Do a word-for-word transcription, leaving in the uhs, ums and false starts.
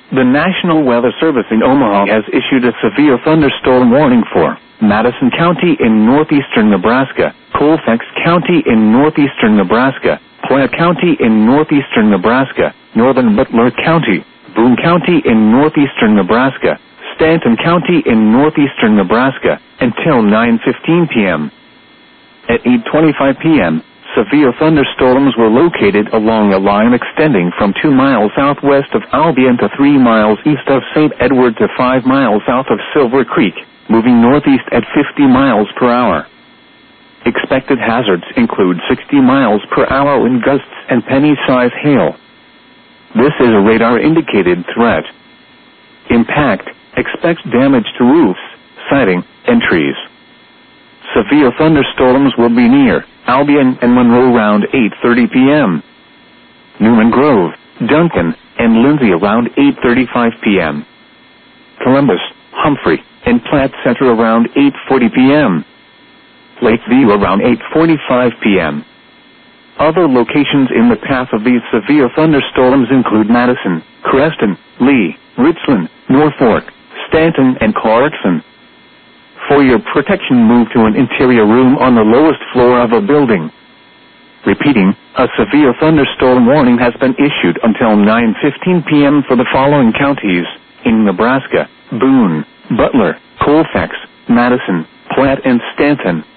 The National Weather Service in Omaha has issued a severe thunderstorm warning for Madison County in northeastern Nebraska, Colfax County in northeastern Nebraska, Platte County in northeastern Nebraska, northern Butler County, Boone County in northeastern Nebraska, Stanton County in northeastern Nebraska, until nine fifteen p.m. At eight twenty-five p.m., severe thunderstorms were located along a line extending from two miles southwest of Albion to three miles east of Saint Edward to five miles south of Silver Creek, moving northeast at fifty miles per hour. Expected hazards include sixty miles per hour wind gusts and penny-size hail. This is a radar-indicated threat. Impact: expect damage to roofs, siding, and trees. Severe thunderstorms will be near Albion and Monroe around eight thirty p.m. Newman Grove, Duncan, and Lindsay around eight thirty-five p.m. Columbus, Humphrey, and Platte Center around eight forty p.m. Lakeview around eight forty-five p.m. Other locations in the path of these severe thunderstorms include Madison, Creston, Lee, Richland, Norfolk, Stanton, and Clarkson. For your protection, move to an interior room on the lowest floor of a building. Repeating, a severe thunderstorm warning has been issued until nine fifteen p.m. for the following counties in Nebraska: Boone, Butler, Colfax, Madison, Platte, and Stanton.